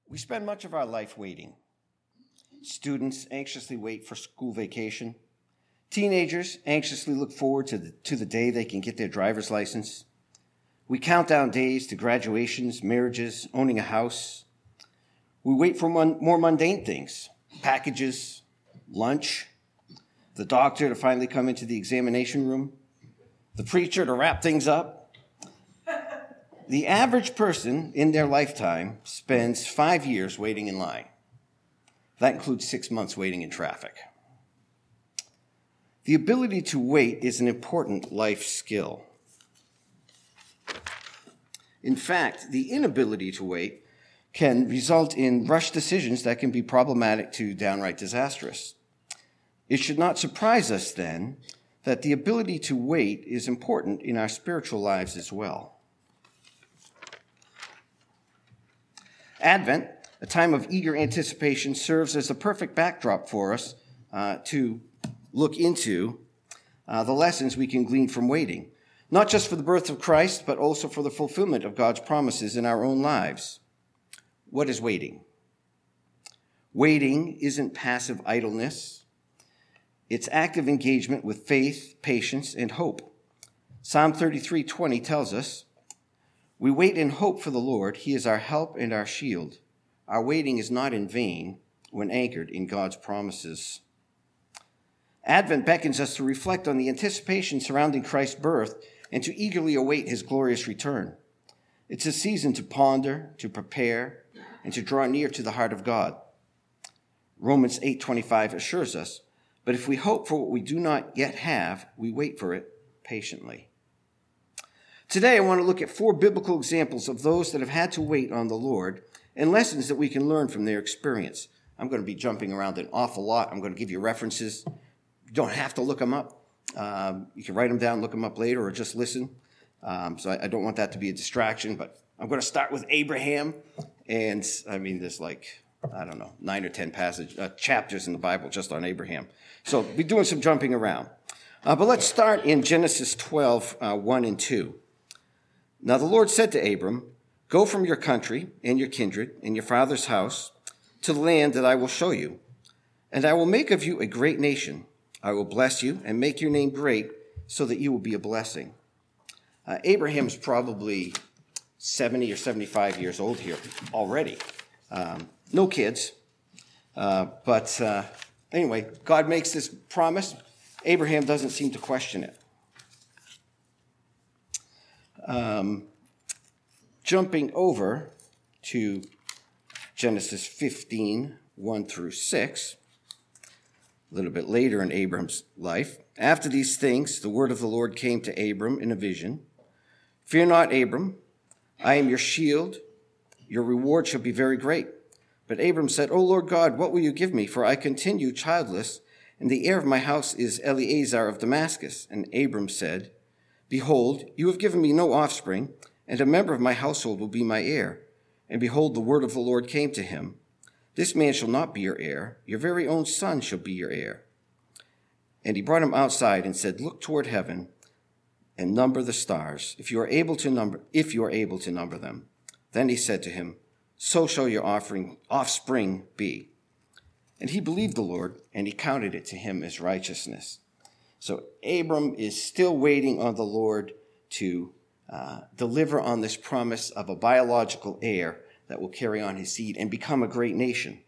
We spend much of our life waiting. Students anxiously wait for school vacation. Teenagers anxiously look forward to the day they can get their driver's license. We count down days to graduations, marriages, owning a house. We wait for more mundane things, packages, lunch, the doctor to finally come into the examination room, the preacher to wrap things up. The average person in their lifetime spends 5 years waiting in line. That includes 6 months waiting in traffic. The ability to wait is an important life skill. In fact, the inability to wait can result in rushed decisions that can be problematic to downright disastrous. It should not surprise us, then, that the ability to wait is important in our spiritual lives as well. Advent, a time of eager anticipation, serves as a perfect backdrop for us to look into the lessons we can glean from waiting, not just for the birth of Christ, but also for the fulfillment of God's promises in our own lives. What is waiting? Waiting isn't passive idleness. It's active engagement with faith, patience, and hope. Psalm 33:20 tells us, "We wait in hope for the Lord. He is our help and our shield. Our waiting is not in vain when anchored in God's promises." Advent beckons us to reflect on the anticipation surrounding Christ's birth and to eagerly await his glorious return. It's a season to ponder, to prepare, and to draw near to the heart of God. Romans 8:25 assures us, "But if we hope for what we do not yet have, we wait for it patiently." Today, I want to look at 4 biblical examples of those that have had to wait on the Lord and lessons that we can learn from their experience. I'm going to be jumping around an awful lot. I'm going to give you references. You don't have to look them up. You can write them down, look them up later, or just listen. So I don't want that to be a distraction, but I'm going to start with Abraham. And there's 9 or 10 chapters in the Bible just on Abraham. So we'll be doing some jumping around. But let's start in Genesis 12, 1 and 2. Now the Lord said to Abram, "Go from your country and your kindred and your father's house to the land that I will show you, and I will make of you a great nation. I will bless you and make your name great so that you will be a blessing." Abraham's probably 70 or 75 years old here already. No kids. But anyway, God makes this promise. Abraham doesn't seem to question it. Jumping over to Genesis 15, 1 through 6, a little bit later in Abram's life. After these things, the word of the Lord came to Abram in a vision. "Fear not, Abram, I am your shield. Your reward shall be very great." But Abram said, "O Lord God, what will you give me? For I continue childless, and the heir of my house is Eliezer of Damascus." And Abram said, "Behold, you have given me no offspring, and a member of my household will be my heir." And behold, the word of the Lord came to him, "This man shall not be your heir. Your very own son shall be your heir." And he brought him outside and said, "Look toward heaven and number the stars, if you are able to number them." Then he said to him, "So shall your offspring be." And he believed the Lord, and he counted it to him as righteousness. So Abram is still waiting on the Lord to deliver on this promise of a biological heir that will carry on his seed and become a great nation.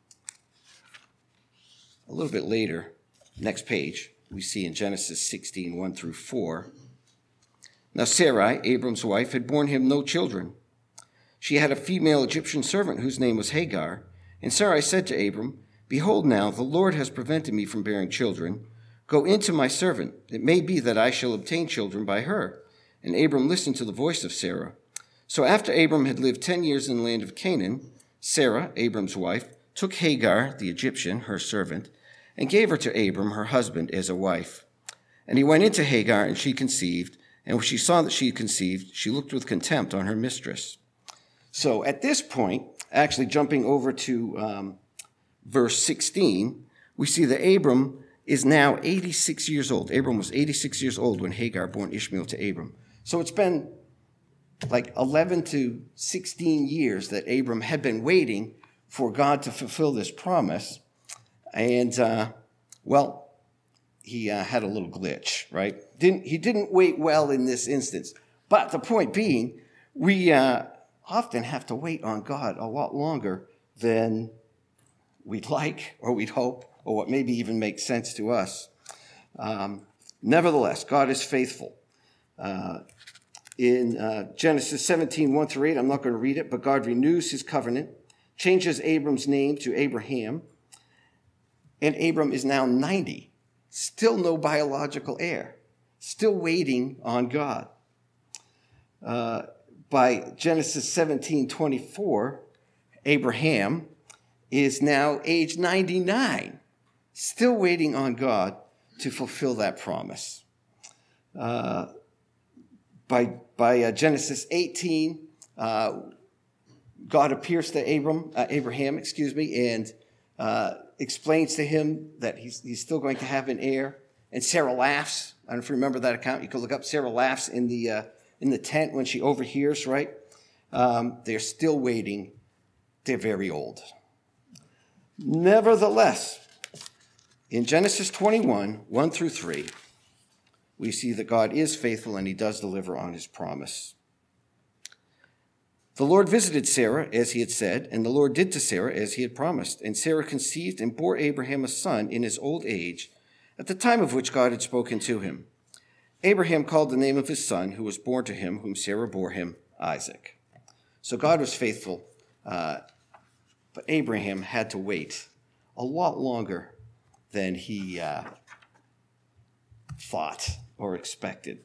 A little bit later, next page, we see in Genesis 16, 1 through 4. Now Sarai, Abram's wife, had borne him no children. She had a female Egyptian servant whose name was Hagar. And Sarai said to Abram, "Behold now, the Lord has prevented me from bearing children. Go in to my servant. It may be that I shall obtain children by her." And Abram listened to the voice of Sarah. So after Abram had lived 10 years in the land of Canaan, Sarah, Abram's wife, took Hagar, the Egyptian, her servant, and gave her to Abram, her husband, as a wife. And he went into Hagar, and she conceived. And when she saw that she had conceived, she looked with contempt on her mistress. So at this point, actually jumping over to verse 16, we see that Abram is now 86 years old. Abram was 86 years old when Hagar bore Ishmael to Abram. So it's been like 11 to 16 years that Abram had been waiting for God to fulfill this promise. And, he had a little glitch, right? He didn't wait well in this instance. But the point being, we often have to wait on God a lot longer than we'd like or we'd hope or what maybe even makes sense to us. Nevertheless, God is faithful. In Genesis 17, 1-8, I'm not going to read it, but God renews his covenant, changes Abram's name to Abraham, and Abram is now 90, still no biological heir, still waiting on God. By Genesis 17:24, Abraham is now age 99, still waiting on God to fulfill that promise. By Genesis 18, God appears to Abraham, and explains to him that he's still going to have an heir. And Sarah laughs. I don't know if you remember that account. You can look up. Sarah laughs in the tent when she overhears, right? They're still waiting. They're very old. Nevertheless, in Genesis 21, 1-3, we see that God is faithful and he does deliver on his promise. The Lord visited Sarah as he had said, and the Lord did to Sarah as he had promised. And Sarah conceived and bore Abraham a son in his old age, at the time of which God had spoken to him. Abraham called the name of his son, who was born to him, whom Sarah bore him, Isaac. So God was faithful, but Abraham had to wait a lot longer than he thought or expected.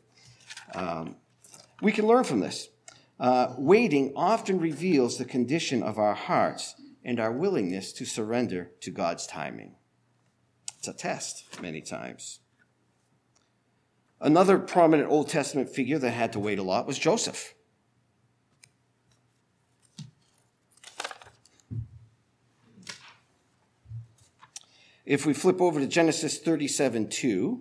We can learn from this. Waiting often reveals the condition of our hearts and our willingness to surrender to God's timing. It's a test many times. Another prominent Old Testament figure that had to wait a lot was Joseph. If we flip over to Genesis 37:2,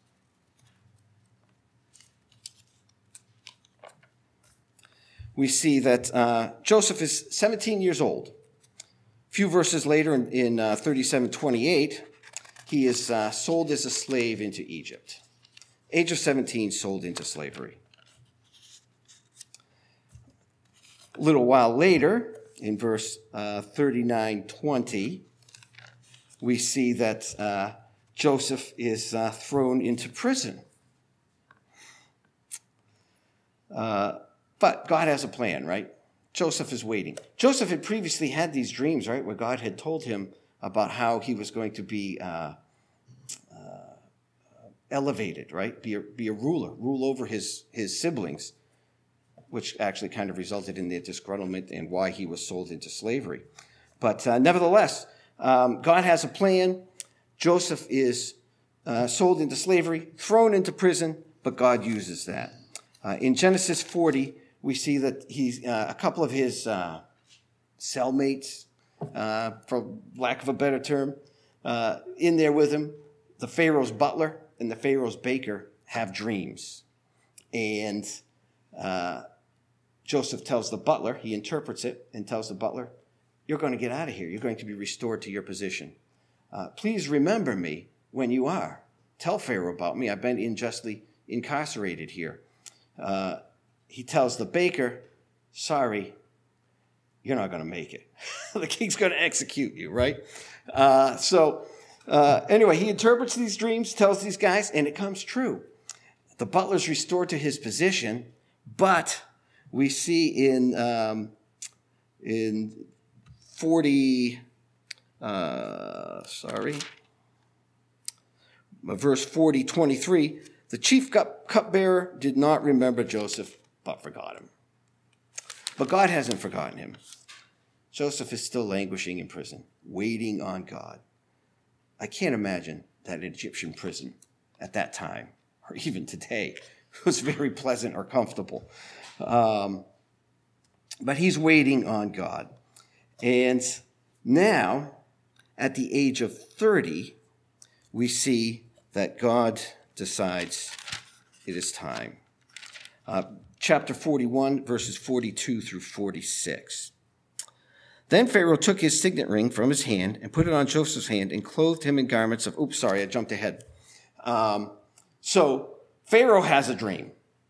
we see that Joseph is 17 years old. A few verses later in 37:28, he is sold as a slave into Egypt. Age of 17, sold into slavery. A little while later, in verse 39:20, we see that Joseph is thrown into prison. But God has a plan, right? Joseph is waiting. Joseph had previously had these dreams, right, where God had told him about how he was going to be elevated, right? Be a ruler, rule over his siblings, which actually kind of resulted in their disgruntlement and why he was sold into slavery. But nevertheless, God has a plan. Joseph is sold into slavery, thrown into prison, but God uses that. In Genesis 40, we see that he's a couple of his cellmates, for lack of a better term, in there with him. The Pharaoh's butler and the Pharaoh's baker have dreams. And Joseph tells the butler, he interprets it and tells the butler, "You're going to get out of here. You're going to be restored to your position. Please remember me when you are. Tell Pharaoh about me. I've been unjustly incarcerated here." He tells the baker, "Sorry, you're not going to make it. The king's going to execute you," right? Anyway, he interprets these dreams, tells these guys, and it comes true. The butler's restored to his position, but we see in verse 40:23, the chief cupbearer did not remember Joseph, but forgot him. But God hasn't forgotten him. Joseph is still languishing in prison, waiting on God. I can't imagine that Egyptian prison at that time, or even today, was very pleasant or comfortable. But he's waiting on God. And now, at the age of 30, we see that God decides it is time. chapter 41, verses 42 through 46. Then Pharaoh took his signet ring from his hand and put it on Joseph's hand and clothed him in garments of... Oops, sorry, I jumped ahead. So Pharaoh has a dream.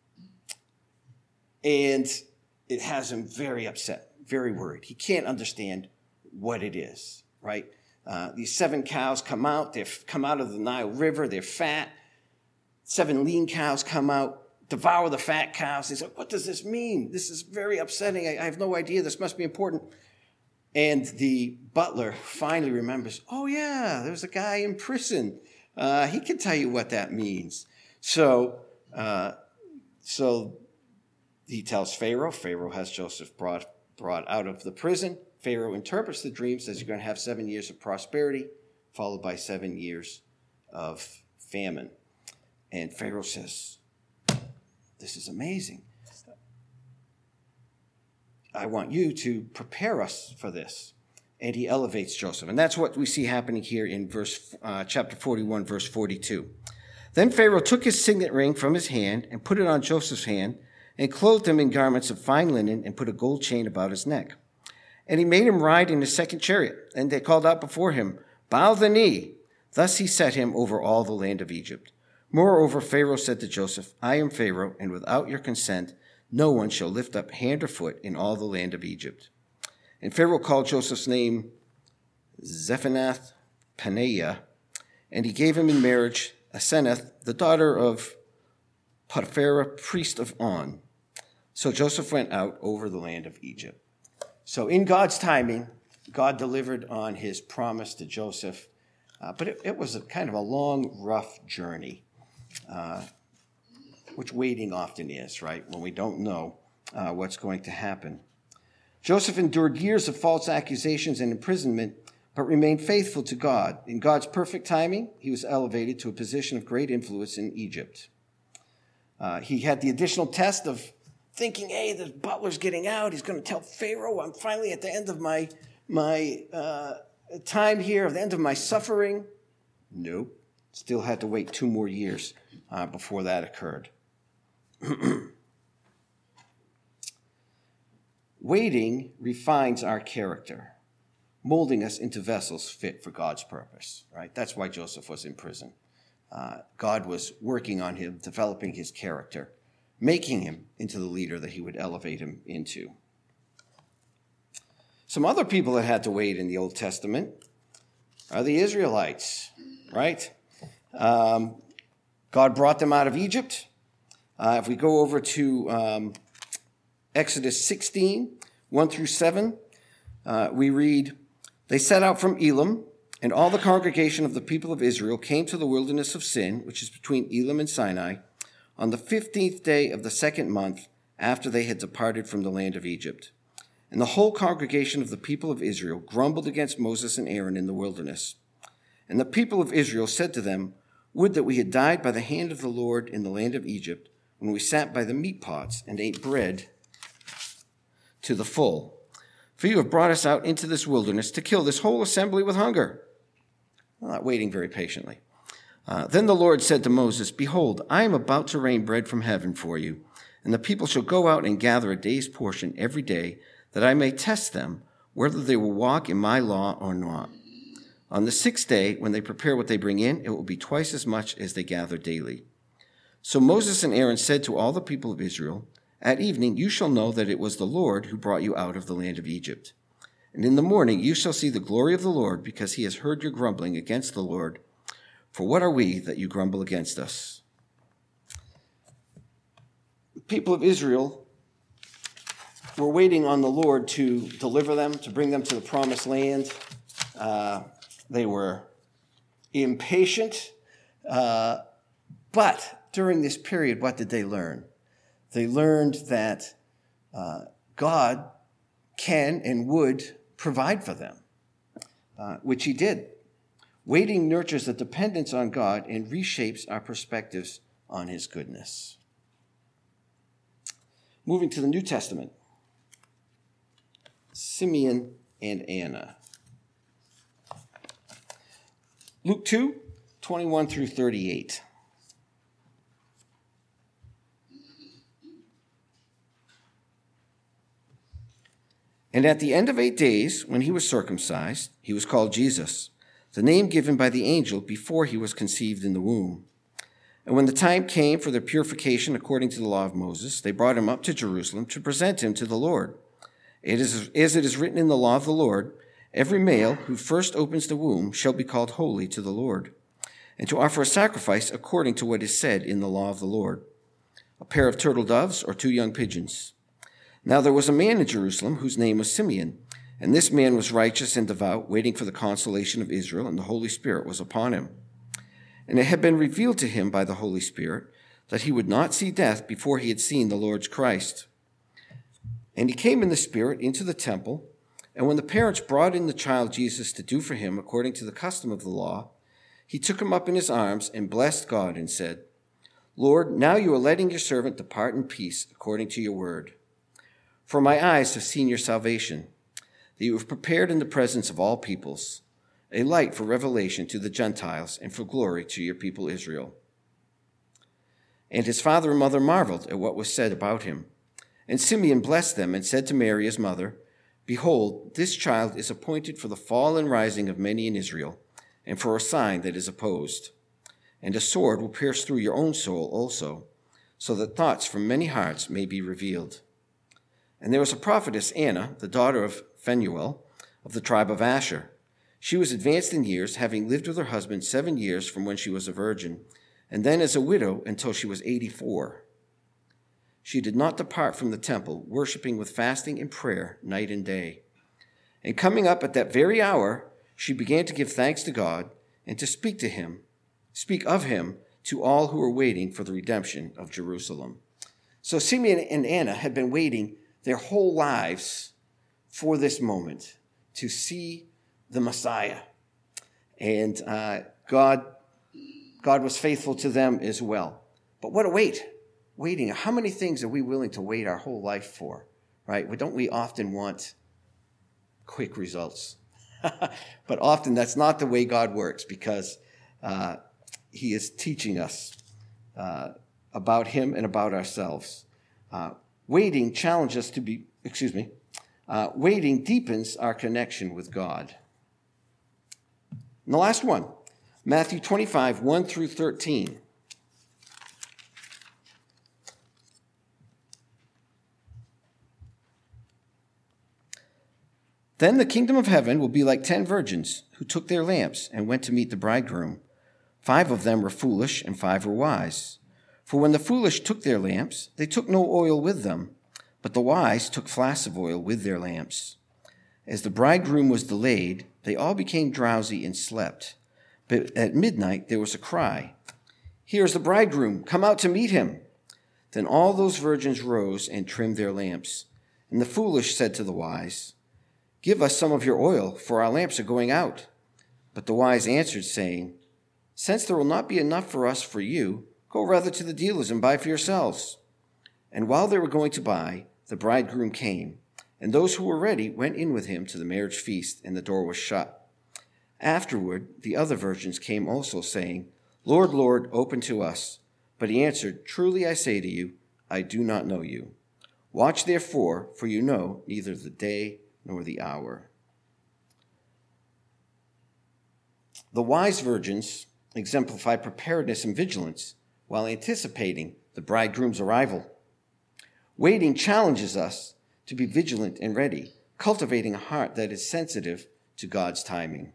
And it has him very upset, very worried. He can't understand what it is, right? These 7 cows come out. They've come out of the Nile River. They're fat. 7 lean cows come out, devour the fat cows. They say, what does this mean? This is very upsetting. I have no idea. This must be important. And the butler finally remembers, oh, yeah, there's a guy in prison. He can tell you what that means. So he tells Pharaoh. Pharaoh has Joseph brought out of the prison. Pharaoh interprets the dream, says you're going to have 7 years of prosperity, followed by 7 years of famine. And Pharaoh says, this is amazing. I want you to prepare us for this. And he elevates Joseph. And that's what we see happening here in chapter 41, verse 42. Then Pharaoh took his signet ring from his hand and put it on Joseph's hand and clothed him in garments of fine linen and put a gold chain about his neck. And he made him ride in his second chariot. And they called out before him, bow the knee. Thus he set him over all the land of Egypt. Moreover, Pharaoh said to Joseph, I am Pharaoh, and without your consent, no one shall lift up hand or foot in all the land of Egypt. And Pharaoh called Joseph's name Zephanath-Paneah, and he gave him in marriage Asenath, the daughter of Potiphera, priest of On. So Joseph went out over the land of Egypt. So in God's timing, God delivered on his promise to Joseph, but it was kind of a long, rough journey, which waiting often is, right, when we don't know what's going to happen. Joseph endured years of false accusations and imprisonment, but remained faithful to God. In God's perfect timing, he was elevated to a position of great influence in Egypt. He had the additional test of thinking, hey, the butler's getting out. He's going to tell Pharaoh I'm finally at the end of my time here, at the end of my suffering. Nope. Still had to wait 2 more years before that occurred. Waiting refines our character, molding us into vessels fit for God's purpose, right? That's why Joseph was in prison. God was working on him, developing his character, making him into the leader that he would elevate him into. Some other people that had to wait in the Old Testament are the Israelites, right? God brought them out of Egypt. If we go over to Exodus 16, 1 through 7, we read, they set out from Elim, and all the congregation of the people of Israel came to the wilderness of Sin, which is between Elim and Sinai, on the 15th day of the 2nd month after they had departed from the land of Egypt. And the whole congregation of the people of Israel grumbled against Moses and Aaron in the wilderness. And the people of Israel said to them, would that we had died by the hand of the Lord in the land of Egypt, when we sat by the meat pots and ate bread to the full. For you have brought us out into this wilderness to kill this whole assembly with hunger. Well, not waiting very patiently. Then the Lord said to Moses, behold, I am about to rain bread from heaven for you, and the people shall go out and gather a day's portion every day, that I may test them, whether they will walk in my law or not. On the 6th day, when they prepare what they bring in, it will be twice as much as they gather daily. So Moses and Aaron said to all the people of Israel, at evening you shall know that it was the Lord who brought you out of the land of Egypt. And in the morning you shall see the glory of the Lord, because he has heard your grumbling against the Lord. For what are we that you grumble against us? The people of Israel were waiting on the Lord to deliver them, to bring them to the promised land. They were impatient. But during this period, what did they learn? They learned that God can and would provide for them, which he did. Waiting nurtures a dependence on God and reshapes our perspectives on his goodness. Moving to the New Testament, Simeon and Anna. Luke 2, 21 through 38. And at the end of 8 days, when he was circumcised, he was called Jesus, the name given by the angel before he was conceived in the womb. And when the time came for their purification according to the law of Moses, they brought him up to Jerusalem to present him to the Lord. As it is written in the law of the Lord, every male who first opens the womb shall be called holy to the Lord, and to offer a sacrifice according to what is said in the law of the Lord, a pair of turtle doves or 2 young pigeons. Now there was a man in Jerusalem whose name was Simeon, and this man was righteous and devout, waiting for the consolation of Israel, and the Holy Spirit was upon him. And it had been revealed to him by the Holy Spirit that he would not see death before he had seen the Lord's Christ. And he came in the Spirit into the temple, and when the parents brought in the child Jesus to do for him according to the custom of the law, he took him up in his arms and blessed God and said, Lord, now you are letting your servant depart in peace according to your word. For my eyes have seen your salvation, that you have prepared in the presence of all peoples, a light for revelation to the Gentiles and for glory to your people Israel. And his father and mother marveled at what was said about him. And Simeon blessed them and said to Mary his mother, Behold, this child is appointed for the fall and rising of many in Israel, and for a sign that is opposed. And a sword will pierce through your own soul also, so that thoughts from many hearts may be revealed. And there was a prophetess, Anna, the daughter of Phanuel, of the tribe of Asher. She was advanced in years, having lived with her husband 7 years from when she was a virgin, and then as a widow until she was 84. She did not depart from the temple, worshiping with fasting and prayer night and day. And coming up at that very hour, she began to give thanks to God and to speak of him to all who were waiting for the redemption of Jerusalem. So Simeon and Anna had been waiting their whole lives for this moment to see the Messiah. And God was faithful to them as well. But what a waiting. How many things are we willing to wait our whole life for, right? Well, don't we often want quick results? But often that's not the way God works, because he is teaching us about him and about ourselves. Waiting challenges us to be, waiting deepens our connection with God. And the last one, Matthew 25, 1 through 13. Then the kingdom of heaven will be like 10 virgins who took their lamps and went to meet the bridegroom. 5 of them were foolish and 5 were wise. For when the foolish took their lamps, they took no oil with them, but the wise took flasks of oil with their lamps. As the bridegroom was delayed, they all became drowsy and slept. But at midnight there was a cry, "Here is the bridegroom, come out to meet him." Then all those virgins rose and trimmed their lamps. And the foolish said to the wise, "Give us some of your oil, for our lamps are going out." But the wise answered, saying, "Since there will not be enough for you, go rather to the dealers and buy for yourselves." And while they were going to buy, the bridegroom came, and those who were ready went in with him to the marriage feast, and the door was shut. Afterward, the other virgins came also, saying, "Lord, Lord, open to us." But he answered, "Truly I say to you, I do not know you. Watch therefore, for you know neither the day nor the hour." The wise virgins exemplify preparedness and vigilance while anticipating the bridegroom's arrival. Waiting challenges us to be vigilant and ready, cultivating a heart that is sensitive to God's timing.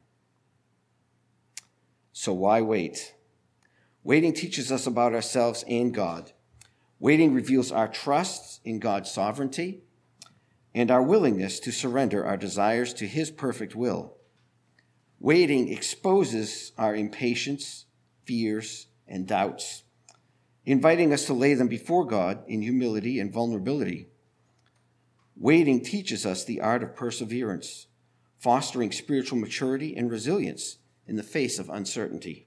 So why wait? Waiting teaches us about ourselves and God. Waiting reveals our trust in God's sovereignty and our willingness to surrender our desires to his perfect will. Waiting exposes our impatience, fears, and doubts, inviting us to lay them before God in humility and vulnerability. Waiting teaches us the art of perseverance, fostering spiritual maturity and resilience in the face of uncertainty.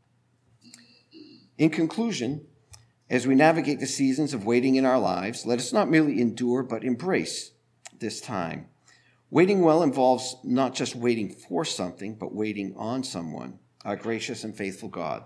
In conclusion, as we navigate the seasons of waiting in our lives, let us not merely endure, but embrace this time. Waiting well involves not just waiting for something, but waiting on someone, our gracious and faithful God.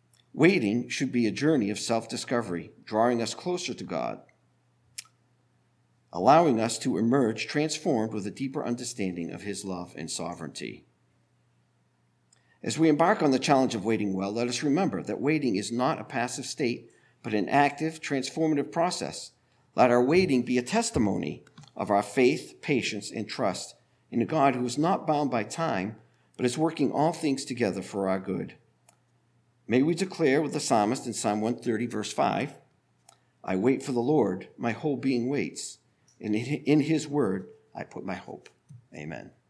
Waiting should be a journey of self-discovery, drawing us closer to God. allowing us to emerge transformed with a deeper understanding of his love and sovereignty. As we embark on the challenge of waiting well, let us remember that waiting is not a passive state, but an active, transformative process. Let our waiting be a testimony of our faith, patience, and trust in a God who is not bound by time, but is working all things together for our good. May we declare with the psalmist in Psalm 130, verse 5, I wait for the Lord, my whole being waits, and in his word I put my hope. Amen.